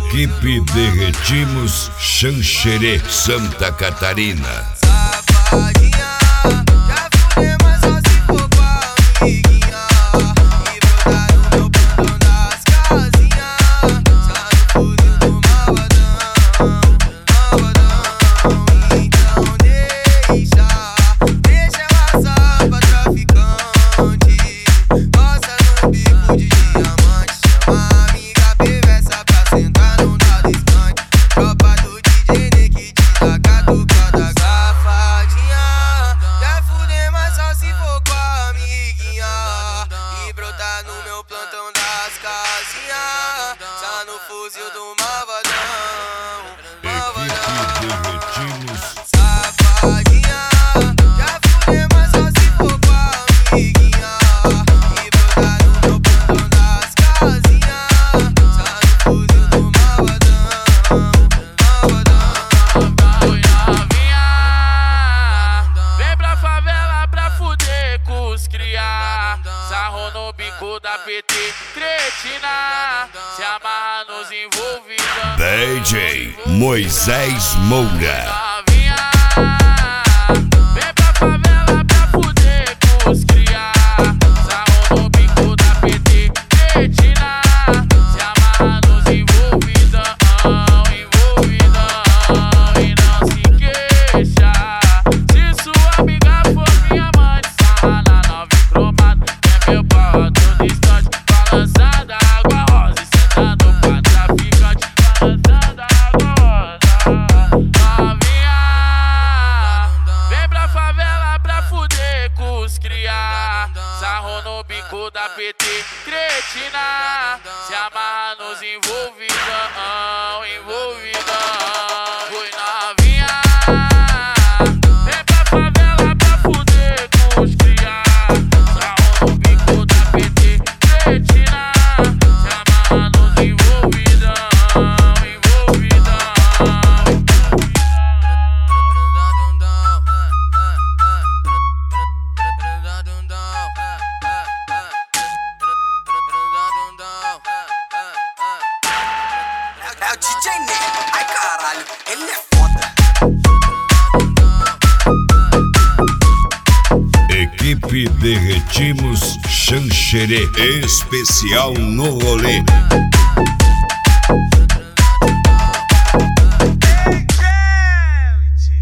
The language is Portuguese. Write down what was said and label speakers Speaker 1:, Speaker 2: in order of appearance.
Speaker 1: Equipe Derretimos Xanxerê, Santa Catarina.
Speaker 2: Safadinha, já fudeu, mas só se for com a amiguinha. E brotar no meu plantão das casinhas. Só no fuzil do malvadão, malvadão. Então deixa ela só pra traficante. Roça no bico de diamante. Chama a amiga perversa pra sentar no tal distante. Tropa do DJ Nick te dá catucada. Safadinha, já fudeu, mas só se for com a amiguinha. E brotar no meu plantão das casinhas. Só no fuzil do malvadão, malvadão.
Speaker 1: Derretimos.
Speaker 2: Safadinha, já fudeu, mas só se for com a amiguinha. E brotar no meu plantão das casinhas. Só no fuzil do malvadão, malvadão.
Speaker 3: Oi novinha, vem pra favela pra fuder com os cria. Sarrou no bico da PT, cretina. Se amarra nos envolvidos.
Speaker 1: DJ Moisés Moura.
Speaker 3: Novinha, vem pra favela pra fuder com os cria. Sarrou no bico da PT, cretina. Se amarra nos envolvidos, envolvidão. E não se queixa se sua amiga for minha mãe. Sarra na nova e cromada, é meu pau todo distante. Balançada água rosa e sentando pra traficante. Balançada água rosa. Novinha, vem pra favela pra fuder com os cria. Sarrou no bico da PT, cretina. Se amarra nos envolvidão, envolvidão. Oi novinha, vem pra favela pra fuder com os cria. Sarrou no bico da PT, cretina. Se amarra nos envolvidão, envolvidão.
Speaker 2: É o DJ Nego, ai caralho, ele é foda.
Speaker 1: Equipe Derretimos Xanxerê, especial no rolê.